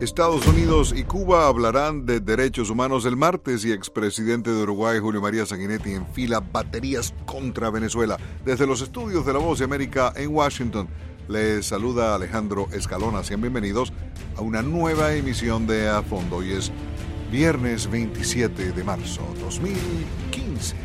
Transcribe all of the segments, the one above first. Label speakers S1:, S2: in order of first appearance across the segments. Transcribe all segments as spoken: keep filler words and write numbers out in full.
S1: Estados Unidos y Cuba hablarán de derechos humanos el martes y expresidente de Uruguay, Julio María Sanguinetti, enfila baterías contra Venezuela. Desde los estudios de La Voz de América en Washington, les saluda Alejandro Escalona. Sean bienvenidos a una nueva emisión de A Fondo. Hoy es viernes veintisiete de marzo dos mil quince.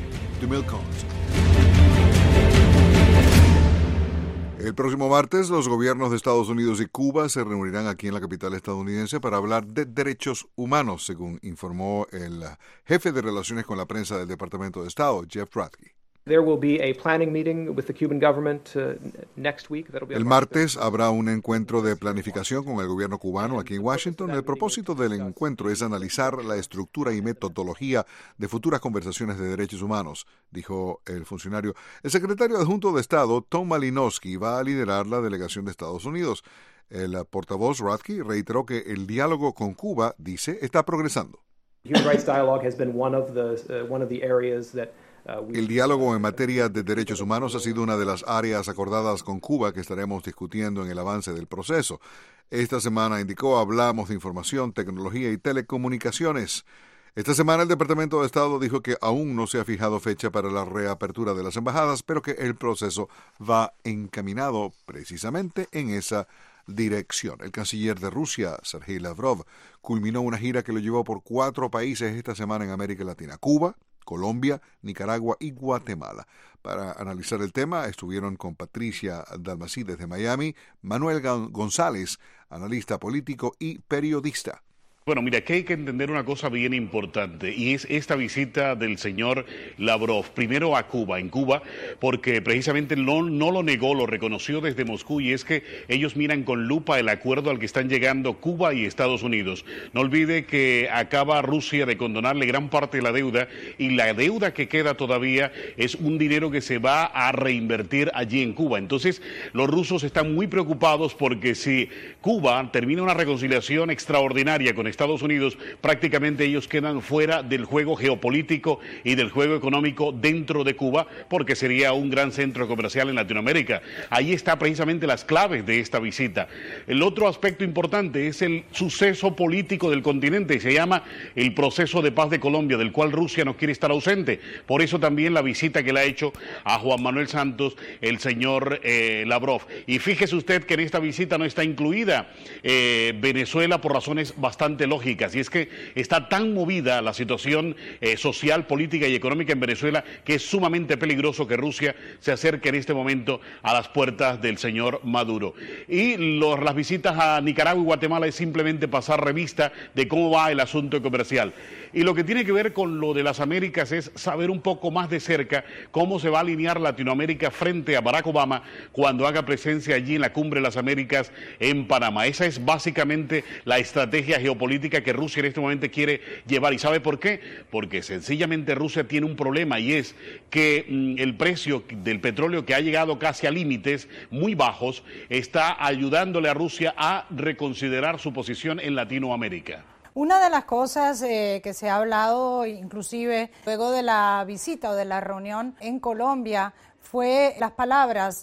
S1: El próximo martes, los gobiernos de Estados Unidos y Cuba se reunirán aquí en la capital estadounidense para hablar de derechos humanos, según informó el jefe de relaciones con la prensa del Departamento de Estado, Jeff Ratke.
S2: There will be a planning meeting with the Cuban government uh, next week. That'll be
S1: El martes habrá un encuentro de planificación con el gobierno cubano aquí en Washington. El propósito del encuentro es analizar la estructura y metodología de futuras conversaciones de derechos humanos, dijo el funcionario. El secretario adjunto de Estado, Tom Malinowski, va a liderar la delegación de Estados Unidos. El portavoz Ratke reiteró que el diálogo con Cuba, dice, está progresando.
S2: Human rights dialogue has been one of the uh, one of the areas that
S1: El diálogo en materia de derechos humanos ha sido una de las áreas acordadas con Cuba que estaremos discutiendo en el avance del proceso. Esta semana, indicó, hablamos de información, tecnología y telecomunicaciones. Esta semana el Departamento de Estado dijo que aún no se ha fijado fecha para la reapertura de las embajadas, pero que el proceso va encaminado precisamente en esa dirección. El canciller de Rusia, Sergei Lavrov, culminó una gira que lo llevó por cuatro países esta semana en América Latina: Cuba, Colombia, Nicaragua y Guatemala. Para analizar el tema estuvieron con Patricia Dalmací desde Miami, Manuel González, analista político y periodista.
S3: Bueno, mira, aquí hay que entender una cosa bien importante, y es esta visita del señor Lavrov, primero a Cuba, en Cuba, porque precisamente no, no lo negó, lo reconoció desde Moscú, y es que ellos miran con lupa el acuerdo al que están llegando Cuba y Estados Unidos. No olvide que acaba Rusia de condonarle gran parte de la deuda, y la deuda que queda todavía es un dinero que se va a reinvertir allí en Cuba. Entonces, los rusos están muy preocupados porque si Cuba termina una reconciliación extraordinaria con Estados Unidos, prácticamente ellos quedan fuera del juego geopolítico y del juego económico dentro de Cuba, porque sería un gran centro comercial en Latinoamérica. Ahí está precisamente las claves de esta visita. El otro aspecto importante es el suceso político del continente, y se llama el proceso de paz de Colombia, del cual Rusia no quiere estar ausente. Por eso también la visita que le ha hecho a Juan Manuel Santos el señor eh, Lavrov. Y fíjese usted que en esta visita no está incluida eh, Venezuela por razones bastante lógicas, y es que está tan movida la situación eh, social, política y económica en Venezuela que es sumamente peligroso que Rusia se acerque en este momento a las puertas del señor Maduro. Y los, las visitas a Nicaragua y Guatemala es simplemente pasar revista de cómo va el asunto comercial. Y lo que tiene que ver con lo de las Américas es saber un poco más de cerca cómo se va a alinear Latinoamérica frente a Barack Obama cuando haga presencia allí en la Cumbre de las Américas en Panamá. Esa es básicamente la estrategia geopolítica que Rusia en este momento quiere llevar. ¿Y sabe por qué? Porque sencillamente Rusia tiene un problema, y es que mmm, el precio del petróleo, que ha llegado casi a límites muy bajos, está ayudándole a Rusia a reconsiderar su posición en Latinoamérica.
S4: Una de las cosas eh, que se ha hablado, inclusive luego de la visita o de la reunión en Colombia, fue las palabras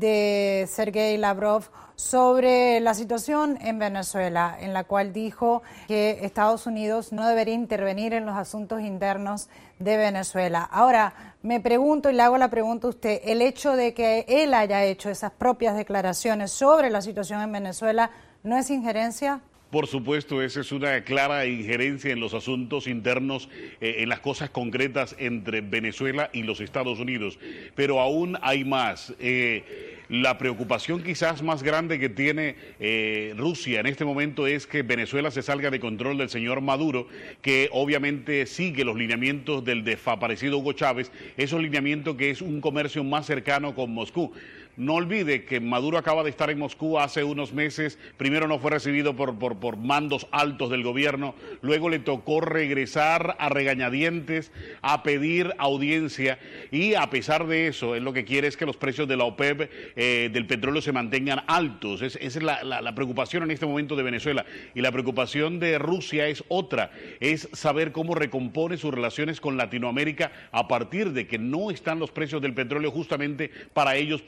S4: de Sergei Lavrov sobre la situación en Venezuela, en la cual dijo que Estados Unidos no debería intervenir en los asuntos internos de Venezuela. Ahora, me pregunto y le hago la pregunta a usted, ¿el hecho de que él haya hecho esas propias declaraciones sobre la situación en Venezuela no es injerencia?
S3: Por supuesto, esa es una clara injerencia en los asuntos internos, eh, en las cosas concretas entre Venezuela y los Estados Unidos. Pero aún hay más. Eh, la preocupación quizás más grande que tiene eh, Rusia en este momento es que Venezuela se salga de control del señor Maduro, que obviamente sigue los lineamientos del desaparecido Hugo Chávez, esos lineamientos que es un comercio más cercano con Moscú. No olvide que Maduro acaba de estar en Moscú hace unos meses, primero no fue recibido por, por, por mandos altos del gobierno, luego le tocó regresar a regañadientes a pedir audiencia, y a pesar de eso, él lo que quiere es que los precios de la OPEP eh, del petróleo se mantengan altos. Es, esa es la, la, la preocupación en este momento de Venezuela, y la preocupación de Rusia es otra, es saber cómo recompone sus relaciones con Latinoamérica a partir de que no están los precios del petróleo justamente para ellos poner y quitar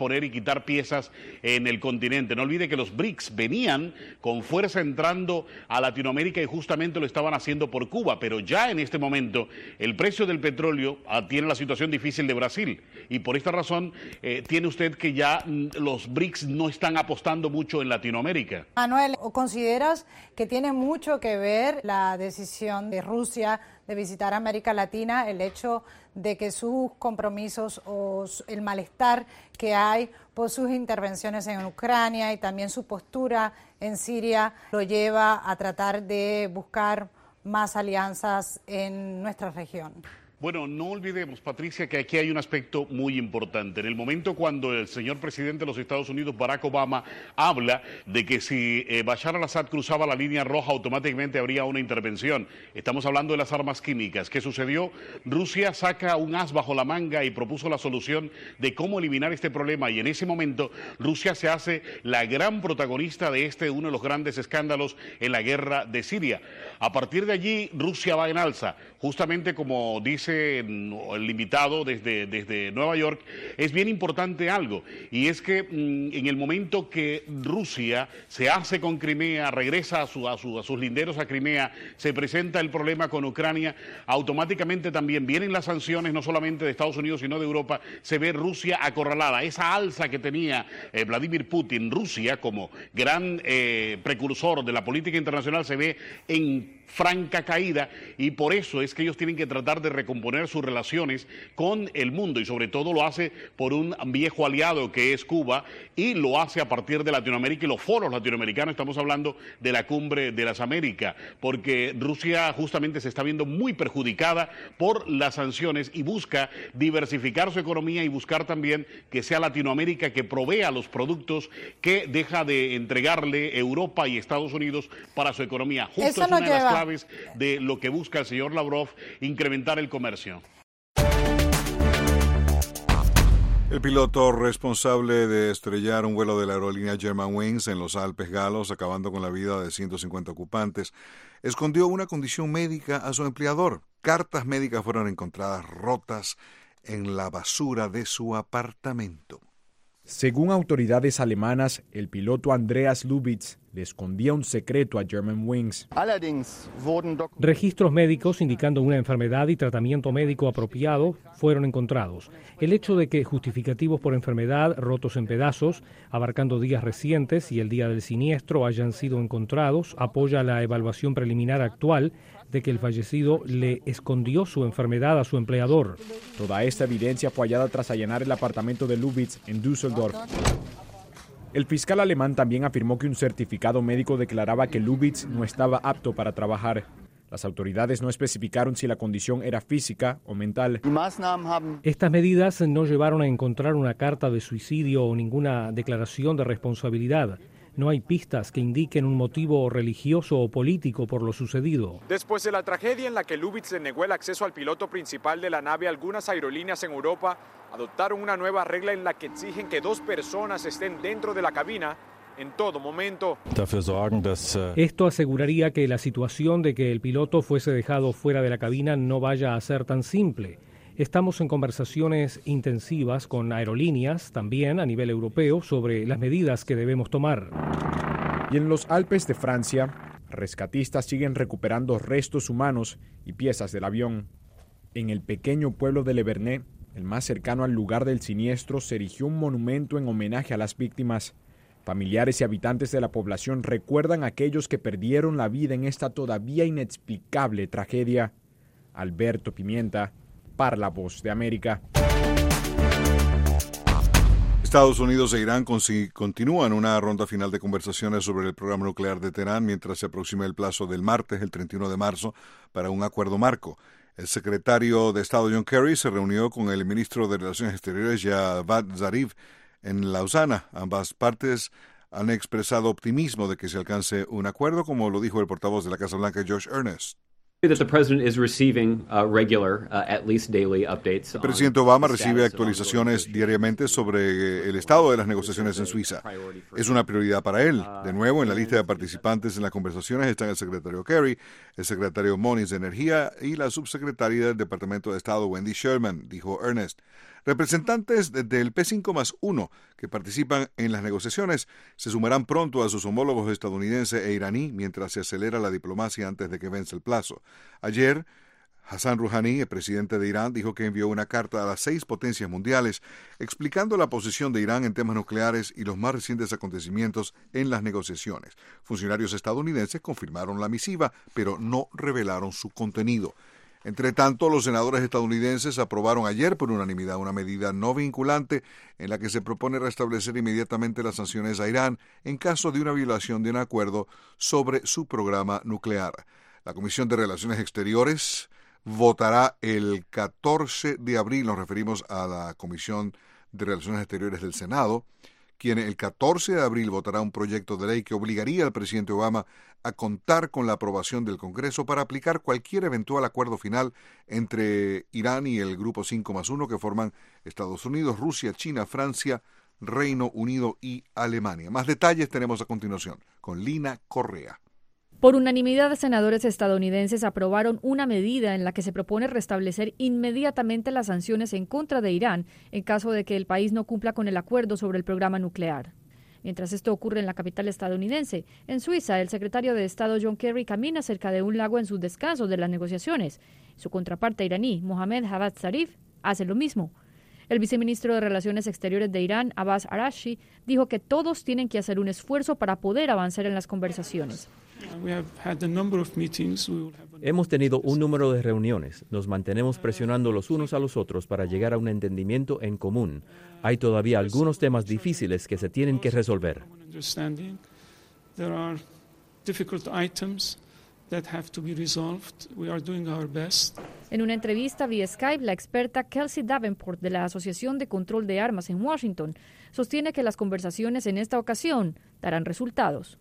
S3: quitar piezas en el continente. No olvide que los B R I C S venían con fuerza entrando a Latinoamérica y justamente lo estaban haciendo por Cuba, pero ya en este momento el precio del petróleo ah, tiene la situación difícil de Brasil y por esta razón eh, tiene usted que ya mm, los B R I C S no están apostando mucho en Latinoamérica.
S4: Manuel, ¿consideras que tiene mucho que ver la decisión de Rusia de visitar América Latina, el hecho de que sus compromisos o el malestar que hay por sus intervenciones en Ucrania y también su postura en Siria lo lleva a tratar de buscar más alianzas en nuestra región?
S3: Bueno, no olvidemos, Patricia, que aquí hay un aspecto muy importante. En el momento cuando el señor presidente de los Estados Unidos, Barack Obama, habla de que si eh, Bashar al-Assad cruzaba la línea roja, automáticamente habría una intervención. Estamos hablando de las armas químicas. ¿Qué sucedió? Rusia saca un as bajo la manga y propuso la solución de cómo eliminar este problema. Y en ese momento, Rusia se hace la gran protagonista de este, uno de los grandes escándalos en la guerra de Siria. A partir de allí, Rusia va en alza. Justamente como dice el invitado desde, desde Nueva York, es bien importante algo, y es que mmm, en el momento que Rusia se hace con Crimea, regresa a, su, a, su, a sus linderos a Crimea, se presenta el problema con Ucrania, automáticamente también vienen las sanciones, no solamente de Estados Unidos, sino de Europa, se ve Rusia acorralada. Esa alza que tenía eh, Vladimir Putin, Rusia como gran eh, precursor de la política internacional, se ve en franca caída, y por eso es que ellos tienen que tratar de recomponer sus relaciones con el mundo, y sobre todo lo hace por un viejo aliado que es Cuba, y lo hace a partir de Latinoamérica y los foros latinoamericanos. Estamos hablando de la Cumbre de las Américas, porque Rusia justamente se está viendo muy perjudicada por las sanciones y busca diversificar su economía y buscar también que sea Latinoamérica que provea los productos que deja de entregarle Europa y Estados Unidos para su economía. Justo
S4: Eso
S3: es
S4: no
S3: una de las
S4: lleva...
S3: claves de lo que busca el señor Lavrov, incrementar el comercio.
S1: El piloto responsable de estrellar un vuelo de la aerolínea Germanwings en los Alpes galos, acabando con la vida de ciento cincuenta ocupantes, escondió una condición médica a su empleador. Cartas médicas fueron encontradas rotas en la basura de su apartamento.
S5: Según autoridades alemanas, el piloto Andreas Lubitz le escondía un secreto a Germanwings.
S6: Registros médicos indicando una enfermedad y tratamiento médico apropiado fueron encontrados. El hecho de que justificativos por enfermedad rotos en pedazos, abarcando días recientes y el día del siniestro, hayan sido encontrados, apoya la evaluación preliminar actual de que el fallecido le escondió su enfermedad a su empleador.
S5: Toda esta evidencia fue hallada tras allanar el apartamento de Lubitz en Düsseldorf. El fiscal alemán también afirmó que un certificado médico declaraba que Lubitz no estaba apto para trabajar. Las autoridades no especificaron si la condición era física o mental.
S6: Estas medidas no llevaron a encontrar una carta de suicidio o ninguna declaración de responsabilidad. No hay pistas que indiquen un motivo religioso o político por lo sucedido.
S7: Después de la tragedia en la que Lubitz le negó el acceso al piloto principal de la nave, algunas aerolíneas en Europa adoptaron una nueva regla en la que exigen que dos personas estén dentro de la cabina en todo momento.
S6: Esto aseguraría que la situación de que el piloto fuese dejado fuera de la cabina no vaya a ser tan simple. Estamos en conversaciones intensivas con aerolíneas, también a nivel europeo, sobre las medidas que debemos tomar.
S5: Y en los Alpes de Francia, rescatistas siguen recuperando restos humanos y piezas del avión. En el pequeño pueblo de Le Vernet, el más cercano al lugar del siniestro, se erigió un monumento en homenaje a las víctimas. Familiares y habitantes de la población recuerdan a aquellos que perdieron la vida en esta todavía inexplicable tragedia. Alberto Pimienta, para La Voz de América.
S1: Estados Unidos e Irán continúan una ronda final de conversaciones sobre el programa nuclear de Teherán mientras se aproxima el plazo del martes, el treinta y uno de marzo, para un acuerdo marco. El secretario de Estado John Kerry se reunió con el ministro de Relaciones Exteriores Javad Zarif en Lausana. Ambas partes han expresado optimismo de que se alcance un acuerdo, como lo dijo el portavoz de la Casa Blanca, Josh Earnest.
S8: That the president is receiving uh, regular, uh, at least daily updates.
S1: El presidente Obama recibe actualizaciones diariamente sobre el estado de las negociaciones en Suiza. Es una prioridad para él. De nuevo, en la lista de participantes en las conversaciones están el secretario Kerry, el secretario Moniz de Energía y la subsecretaria del Departamento de Estado, Wendy Sherman, dijo Earnest. Representantes del P cinco más uno que participan en las negociaciones se sumarán pronto a sus homólogos estadounidense e iraní mientras se acelera la diplomacia antes de que vence el plazo. Ayer, Hassan Rouhani, el presidente de Irán, dijo que envió una carta a las seis potencias mundiales explicando la posición de Irán en temas nucleares y los más recientes acontecimientos en las negociaciones. Funcionarios estadounidenses confirmaron la misiva, pero no revelaron su contenido. Entre tanto, los senadores estadounidenses aprobaron ayer por unanimidad una medida no vinculante en la que se propone restablecer inmediatamente las sanciones a Irán en caso de una violación de un acuerdo sobre su programa nuclear. La Comisión de Relaciones Exteriores votará el catorce de abril, nos referimos a la Comisión de Relaciones Exteriores del Senado, quien el catorce de abril votará un proyecto de ley que obligaría al presidente Obama a contar con la aprobación del Congreso para aplicar cualquier eventual acuerdo final entre Irán y el Grupo cinco más uno que forman Estados Unidos, Rusia, China, Francia, Reino Unido y Alemania. Más detalles tenemos a continuación con Lina Correa.
S9: Por unanimidad, senadores estadounidenses aprobaron una medida en la que se propone restablecer inmediatamente las sanciones en contra de Irán en caso de que el país no cumpla con el acuerdo sobre el programa nuclear. Mientras esto ocurre en la capital estadounidense, en Suiza, el secretario de Estado John Kerry camina cerca de un lago en sus descansos de las negociaciones. Su contraparte iraní, Mohammad Javad Zarif, hace lo mismo. El viceministro de Relaciones Exteriores de Irán, Abbas Araghchi, dijo que todos tienen que hacer un esfuerzo para poder avanzar en las conversaciones.
S10: Hemos tenido un número de reuniones. Nos mantenemos presionando los unos a los otros para llegar a un entendimiento en común. Hay todavía algunos temas difíciles que se tienen que resolver.
S9: En una entrevista vía Skype, la experta Kelsey Davenport de la Asociación de Control de Armas en Washington sostiene que las conversaciones en esta ocasión darán resultados.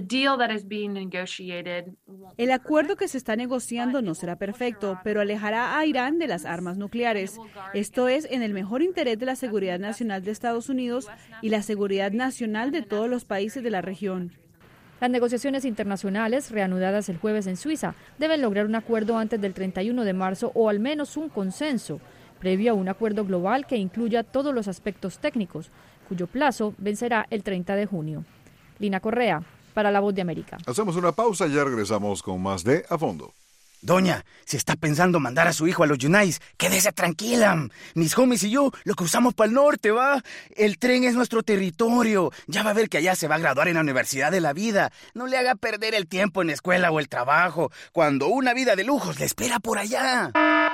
S11: El acuerdo que se está negociando no será perfecto, pero alejará a Irán de las armas nucleares. Esto es en el mejor interés de la seguridad nacional de Estados Unidos y la seguridad nacional de todos los países de la región.
S9: Las negociaciones internacionales, reanudadas el jueves en Suiza, deben lograr un acuerdo antes del treinta y uno de marzo o al menos un consenso, previo a un acuerdo global que incluya todos los aspectos técnicos, cuyo plazo vencerá el treinta de junio. Lina Correa, para La Voz de América.
S1: Hacemos una pausa y ya regresamos con más de A Fondo.
S12: Doña, si está pensando mandar a su hijo a los Yunais, quédese tranquila. Mis homies y yo lo cruzamos para el norte, ¿va? El tren es nuestro territorio. Ya va a ver que allá se va a graduar en la Universidad de la Vida. No le haga perder el tiempo en la escuela o el trabajo, cuando una vida de lujos le espera por allá.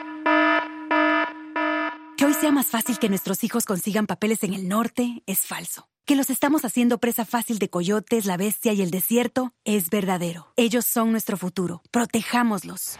S13: Que hoy sea más fácil que nuestros hijos consigan papeles en el norte es falso. Que los estamos haciendo presa fácil de coyotes, la bestia y el desierto es verdadero. Ellos son nuestro futuro. Protejámoslos.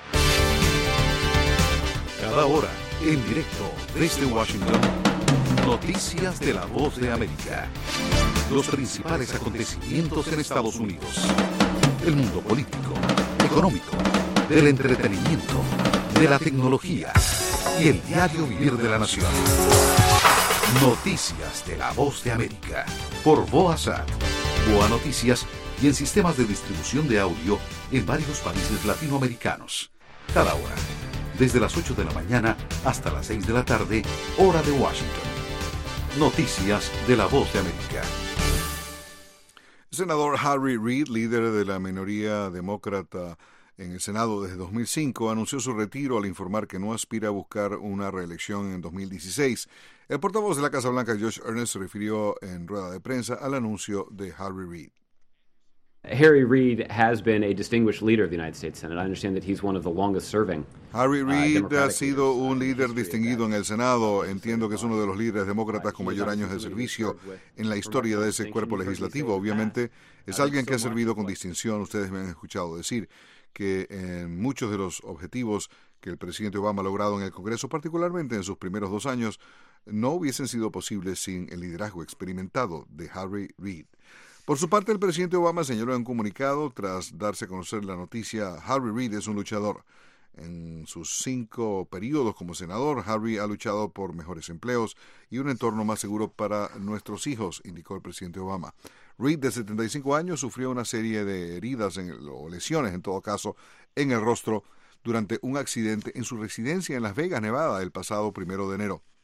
S14: Cada hora, en directo desde Washington, noticias de La Voz de América. Los principales acontecimientos en Estados Unidos. El mundo político, económico, del entretenimiento, de la tecnología y el diario vivir de la nación. Noticias de La Voz de América, por Boasat, Boa Noticias y en sistemas de distribución de audio en varios países latinoamericanos. Cada hora, desde las ocho de la mañana hasta las seis de la tarde, hora de Washington. Noticias de La Voz de América.
S1: El senador Harry Reid, líder de la minoría demócrata en el Senado desde dos mil cinco, anunció su retiro al informar que no aspira a buscar una reelección en dos mil dieciséis. El portavoz de la Casa Blanca, Josh Earnest, se refirió en rueda de prensa al anuncio de Harry Reid.
S8: Harry Reid has been a distinguished leader of the United States Senate. I understand that he's one of the longest serving.
S1: Harry Reid
S8: uh,
S1: ha sido un líder distinguido en el Senado. Entiendo que es uno de los líderes demócratas con mayor años de servicio en la historia de ese cuerpo legislativo. Obviamente es alguien que ha servido con distinción. Ustedes me han escuchado decir que en muchos de los objetivos que el presidente Obama ha logrado en el Congreso, particularmente en sus primeros dos años, no hubiesen sido posibles sin el liderazgo experimentado de Harry Reid. Por su parte, el presidente Obama señaló en un comunicado, tras darse a conocer la noticia, Harry Reid es un luchador. En sus cinco periodos como senador, Harry ha luchado por mejores empleos y un entorno más seguro para nuestros hijos, indicó el presidente Obama. Reid, de setenta y cinco años, sufrió una serie de heridas en el, o lesiones, en todo caso, en el rostro durante un accidente en su residencia en Las Vegas, Nevada, el pasado primero de enero.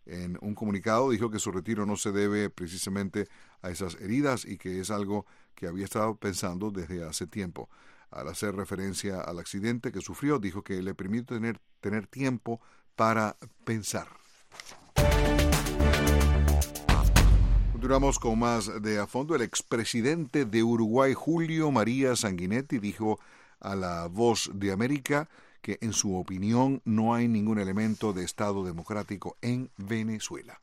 S1: En un comunicado dijo que su retiro no se debe precisamente a esas heridas y que es algo que había estado pensando desde hace tiempo. Al hacer referencia al accidente que sufrió, dijo que le permite tener, tener tiempo para pensar. Continuamos con más de A Fondo. El expresidente de Uruguay, Julio María Sanguinetti, dijo a La Voz de América que en su opinión no hay ningún elemento de Estado democrático en Venezuela.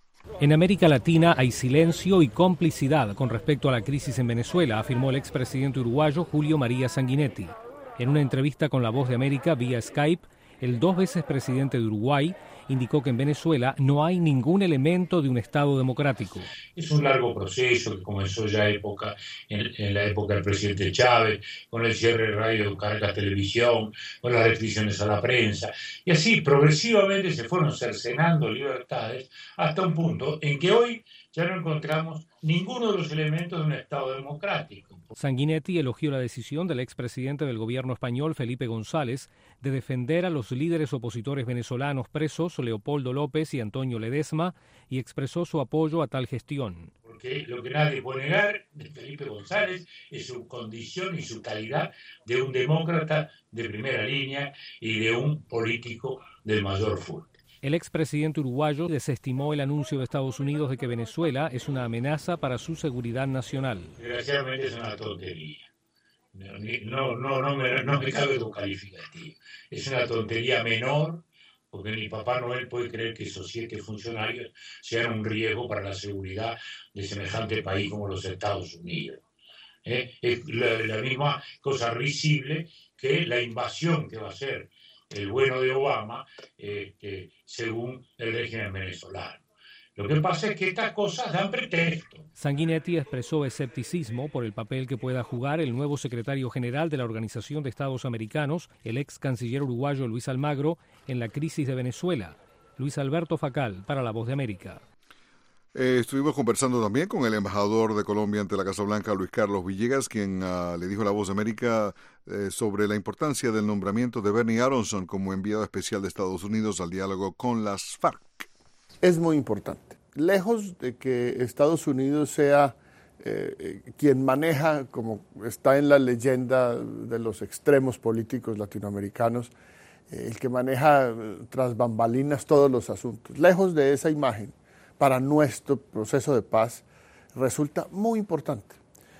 S6: En América Latina hay silencio y complicidad con respecto a la crisis en Venezuela, afirmó el expresidente uruguayo Julio María Sanguinetti. En una entrevista con La Voz de América vía Skype, el dos veces presidente de Uruguay indicó que en Venezuela no hay ningún elemento de un Estado democrático.
S15: Es un largo proceso que comenzó ya época, en, en la época del presidente Chávez, con el cierre de radio, Caracas Televisión, con las restricciones a la prensa. Y así progresivamente se fueron cercenando libertades hasta un punto en que hoy ya no encontramos ninguno de los elementos de un Estado democrático.
S6: Sanguinetti elogió la decisión del expresidente del gobierno español, Felipe González, de defender a los líderes opositores venezolanos presos, Leopoldo López y Antonio Ledesma, y expresó su apoyo a tal gestión.
S15: Porque lo que nadie puede negar de Felipe González es su condición y su calidad de un demócrata de primera línea y de un político del mayor fútbol.
S6: El expresidente uruguayo desestimó el anuncio de Estados Unidos de que Venezuela es una amenaza para su seguridad nacional.
S15: Desgraciadamente es una tontería. No, no, no, no, me, no me cabe tu calificativo. Es una tontería menor, porque ni Papá Noel puede creer que esos siete funcionarios sean un riesgo para la seguridad de semejante país como los Estados Unidos. ¿Eh? Es la, la misma cosa risible que la invasión que va a hacer el bueno de Obama, eh, según el régimen venezolano. Lo que pasa es que estas cosas dan pretexto.
S6: Sanguinetti expresó escepticismo por el papel que pueda jugar el nuevo secretario general de la Organización de Estados Americanos, el ex canciller uruguayo Luis Almagro, en la crisis de Venezuela. Luis Alberto Facal, para La Voz de América.
S1: Eh, estuvimos conversando también con el embajador de Colombia ante la Casa Blanca, Luis Carlos Villegas, quien uh, le dijo a La Voz de América eh, sobre la importancia del nombramiento de Bernie Aronson como enviado especial de Estados Unidos al diálogo con las FARC.
S16: Es muy importante. Lejos de que Estados Unidos sea eh, quien maneja, como está en la leyenda de los extremos políticos latinoamericanos, eh, el que maneja eh, tras bambalinas todos los asuntos. Lejos de esa imagen, para nuestro proceso de paz, resulta muy importante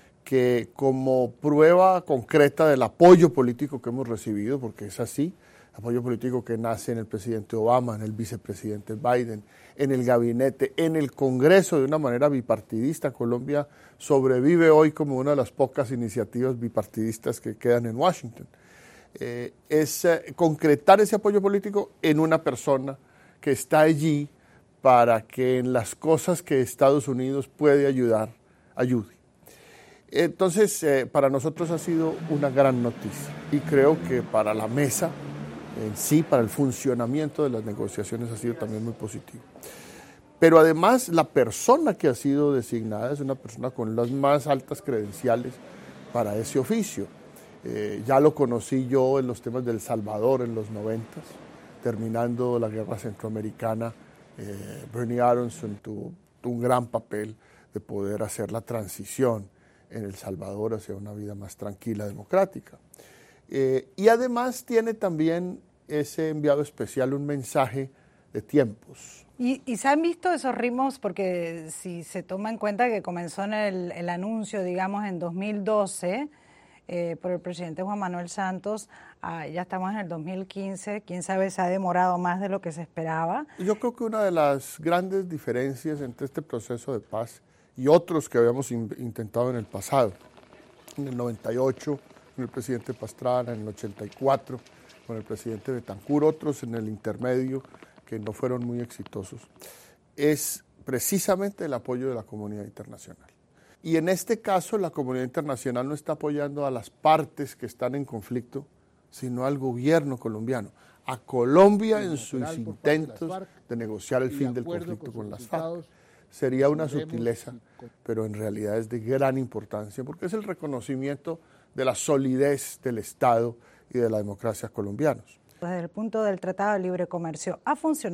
S16: que como prueba concreta del apoyo político que hemos recibido, porque es así, apoyo político que nace en el presidente Obama, en el vicepresidente Biden, en el gabinete, en el Congreso de una manera bipartidista. Colombia sobrevive hoy como una de las pocas iniciativas bipartidistas que quedan en Washington. Eh, es eh, concretar ese apoyo político en una persona que está allí para que en las cosas que Estados Unidos puede ayudar, ayude. Entonces, eh, para nosotros ha sido una gran noticia y creo que para la mesa en sí, para el funcionamiento de las negociaciones ha sido también muy positivo. Pero además, la persona que ha sido designada es una persona con las más altas credenciales para ese oficio. Eh, ya lo conocí yo en los temas del Salvador en los noventas, terminando la guerra centroamericana. Eh, Bernie Aronson tuvo, tuvo un gran papel de poder hacer la transición en El Salvador hacia una vida más tranquila, democrática. Eh, y además tiene también ese enviado especial un mensaje de tiempos.
S4: ¿Y, y se han visto esos ritmos? Porque si se toma en cuenta que comenzó en el, el anuncio, digamos, en dos mil doce eh, por el presidente Juan Manuel Santos, ah, ya estamos en el dos mil quince, quién sabe, se ha demorado más de lo que se esperaba.
S16: Yo creo que una de las grandes diferencias entre este proceso de paz y otros que habíamos in, intentado en el pasado, en el noventa y ocho, con el presidente Pastrana, en el ochenta y cuatro, con el presidente Betancur, otros en el intermedio que no fueron muy exitosos, es precisamente el apoyo de la comunidad internacional. Y en este caso la comunidad internacional no está apoyando a las partes que están en conflicto, sino al gobierno colombiano, a Colombia en sus intentos de negociar el fin del conflicto con las FARC. Sería una sutileza, pero en realidad es de gran importancia, porque es el reconocimiento de la solidez del Estado y de la democracia colombianos.
S4: Desde el punto del Tratado de Libre Comercio, ¿ha funcionado?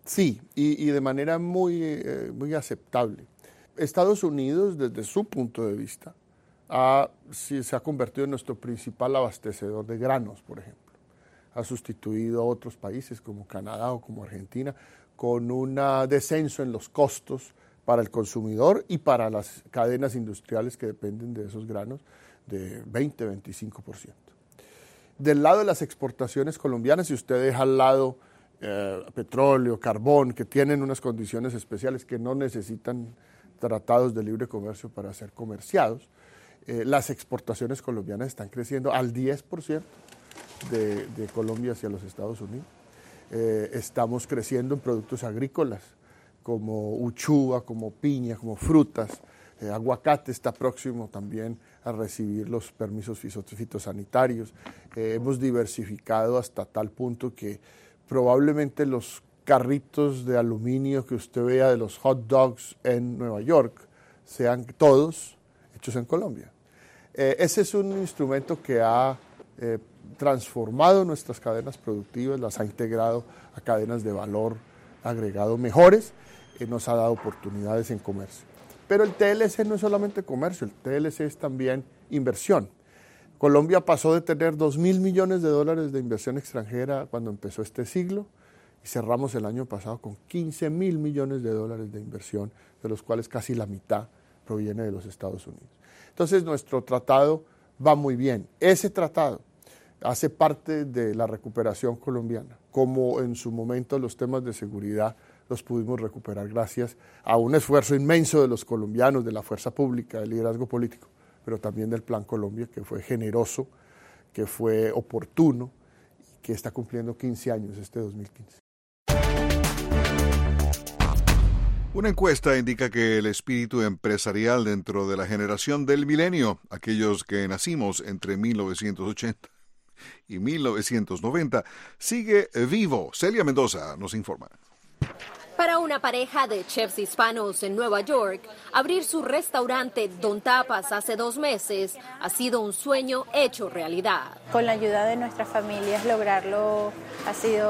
S16: Sí, y, y de manera muy, eh, muy aceptable. Estados Unidos, desde su punto de vista, ha, sí, se ha convertido en nuestro principal abastecedor de granos, por ejemplo. Ha sustituido a otros países como Canadá o como Argentina con un descenso en los costos para el consumidor y para las cadenas industriales que dependen de esos granos de veinte a veinticinco por ciento. Del lado de las exportaciones colombianas, si usted deja al lado eh, petróleo, carbón, que tienen unas condiciones especiales que no necesitan tratados de libre comercio para ser comerciados, eh, las exportaciones colombianas están creciendo al diez por ciento de, de Colombia hacia los Estados Unidos. Eh, estamos creciendo en productos agrícolas como uchuva, como piña, como frutas. Eh, aguacate está próximo también a recibir los permisos fitosanitarios. Eh, hemos diversificado hasta tal punto que probablemente los carritos de aluminio que usted vea de los hot dogs en Nueva York sean todos hechos en Colombia. Eh, ese es un instrumento que ha eh, transformado nuestras cadenas productivas, las ha integrado a cadenas de valor agregado mejores, eh, nos ha dado oportunidades en comercio. Pero el T L C no es solamente comercio, el T L C es también inversión. Colombia pasó de tener dos mil millones de dólares de inversión extranjera cuando empezó este siglo y cerramos el año pasado con quince mil millones de dólares de inversión, de los cuales casi la mitad proviene de los Estados Unidos. Entonces nuestro tratado va muy bien. Ese tratado hace parte de la recuperación colombiana, como en su momento los temas de seguridad los pudimos recuperar gracias a un esfuerzo inmenso de los colombianos, de la fuerza pública, del liderazgo político, pero también del Plan Colombia, que fue generoso, que fue oportuno y que está cumpliendo quince años este dos mil quince.
S1: Una encuesta indica que el espíritu empresarial dentro de la generación del milenio, aquellos que nacimos entre mil novecientos ochenta y mil novecientos noventa, sigue vivo. Celia Mendoza nos informa.
S17: Para una pareja de chefs hispanos en Nueva York, abrir su restaurante Don Tapas hace dos meses ha sido un sueño hecho realidad.
S18: Con la ayuda de nuestras familias lograrlo ha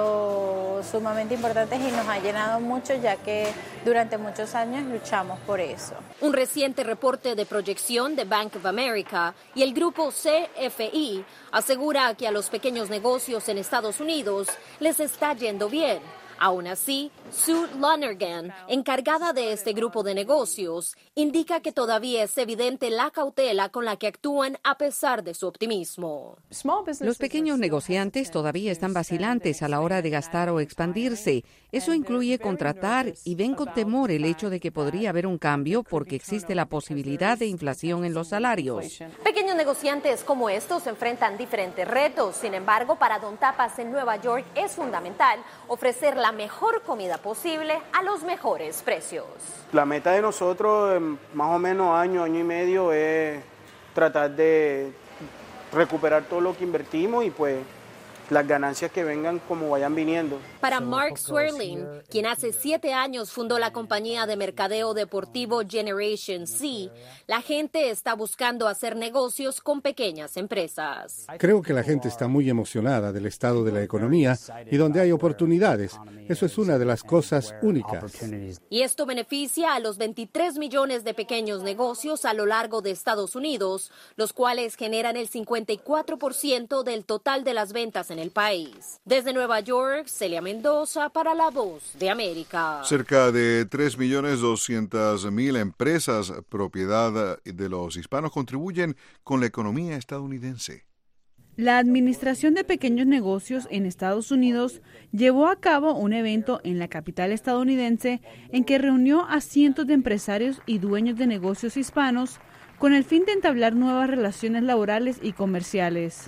S18: sido sumamente importante y nos ha llenado mucho, ya que durante muchos años luchamos por eso.
S17: Un reciente reporte de proyección de Bank of America y el grupo C F I asegura que a los pequeños negocios en Estados Unidos les está yendo bien. Aún así, Sue Lonergan, encargada de este grupo de negocios, indica que todavía es evidente la cautela con la que actúan a pesar de su optimismo.
S19: Los pequeños negociantes todavía están vacilantes a la hora de gastar o expandirse. Eso incluye contratar y ven con temor el hecho de que podría haber un cambio porque existe la posibilidad de inflación en los salarios.
S17: Pequeños negociantes como estos enfrentan diferentes retos. Sin embargo, para Don Tapas en Nueva York es fundamental ofrecer la mejor comida posible a los mejores precios.
S20: La meta de nosotros, en más o menos año, año y medio, es tratar de recuperar todo lo que invertimos y pues las ganancias que vengan como vayan viniendo.
S17: Para Mark Swerling, quien hace siete años fundó la compañía de mercadeo deportivo Generation C, la gente está buscando hacer negocios con pequeñas empresas.
S21: Creo que la gente está muy emocionada del estado de la economía y donde hay oportunidades. Eso es una de las cosas únicas.
S17: Y esto beneficia a los veintitrés millones de pequeños negocios a lo largo de Estados Unidos, los cuales generan el cincuenta y cuatro por ciento del total de las ventas en el país. Desde Nueva York, Celia Mendoza para La Voz de América.
S1: Cerca de tres millones doscientas mil empresas propiedad de los hispanos contribuyen con la economía estadounidense.
S11: La Administración de Pequeños Negocios en Estados Unidos llevó a cabo un evento en la capital estadounidense en que reunió a cientos de empresarios y dueños de negocios hispanos con el fin de entablar nuevas relaciones laborales y comerciales.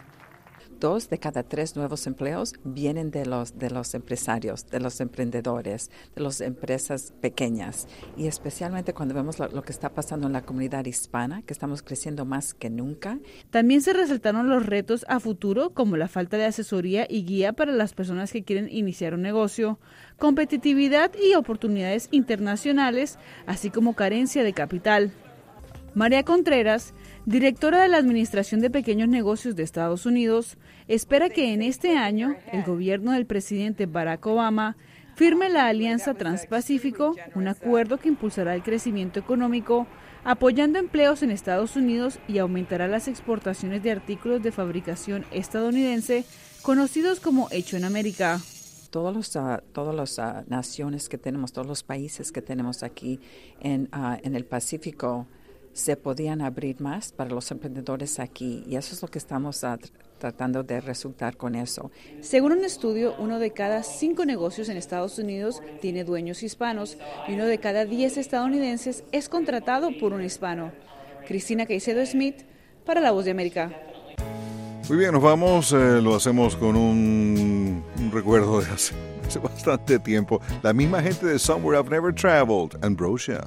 S22: Dos de cada tres nuevos empleos vienen de los, de los empresarios, de los emprendedores, de las empresas pequeñas. Y especialmente cuando vemos lo, lo que está pasando en la comunidad hispana, que estamos creciendo más que nunca.
S11: También se resaltaron los retos a futuro, como la falta de asesoría y guía para las personas que quieren iniciar un negocio, competitividad y oportunidades internacionales, así como carencia de capital. María Contreras, directora de la Administración de Pequeños Negocios de Estados Unidos, espera que en este año el gobierno del presidente Barack Obama firme la Alianza Transpacífico, un acuerdo que impulsará el crecimiento económico, apoyando empleos en Estados Unidos y aumentará las exportaciones de artículos de fabricación estadounidense, conocidos como Hecho en América.
S22: Todos los, uh, todas las uh, naciones que tenemos, todos los países que tenemos aquí en, uh, en el Pacífico, se podían abrir más para los emprendedores aquí, y eso es lo que estamos uh, tr- tratando de resultar con eso.
S11: Según un estudio, uno de cada cinco negocios en Estados Unidos tiene dueños hispanos y uno de cada diez estadounidenses es contratado por un hispano. Cristina Caicedo Smith, para La Voz de América.
S1: Muy bien, nos vamos, eh, lo hacemos con un, un recuerdo de hace, hace bastante tiempo. La misma gente de Somewhere I've Never Traveled, Ambrosia.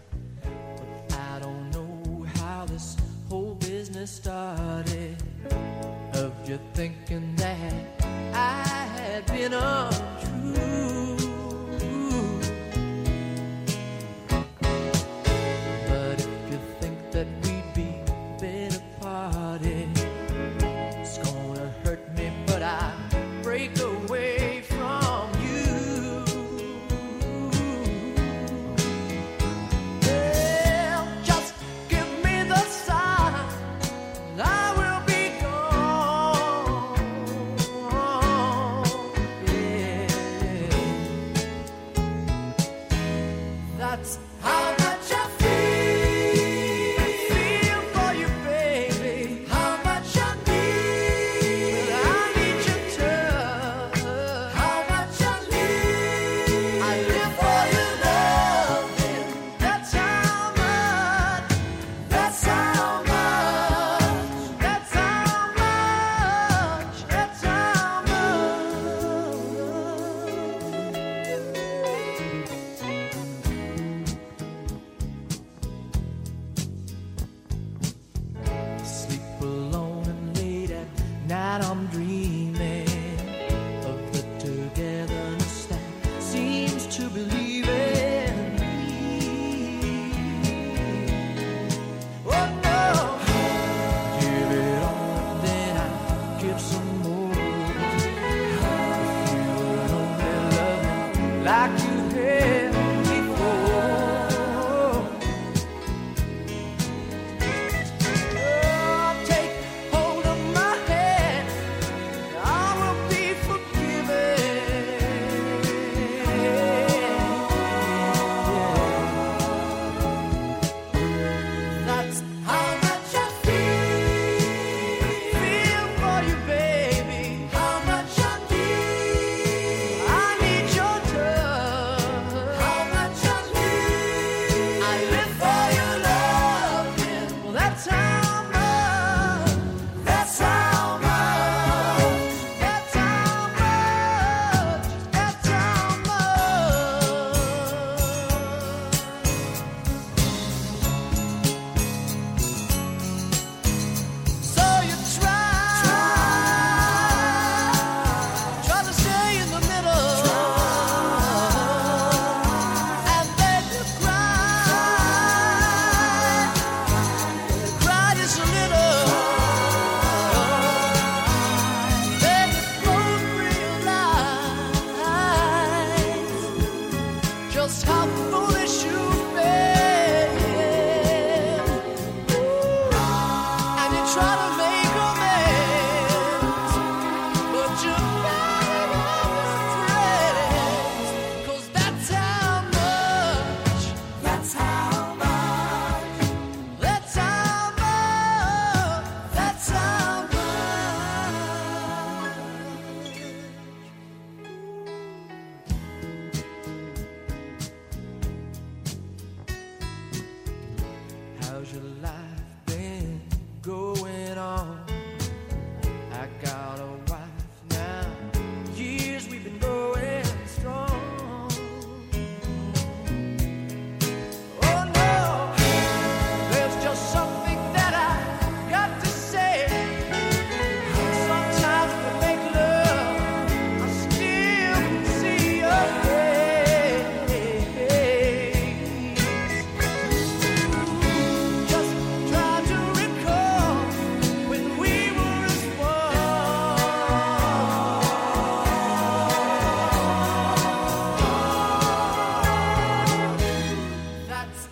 S2: Started of you thinking that I had been untrue, but if you think that we'd be better parted, it's gonna hurt me, but I break away from you. Well, just give me the sign, I will be gone, yeah. That's how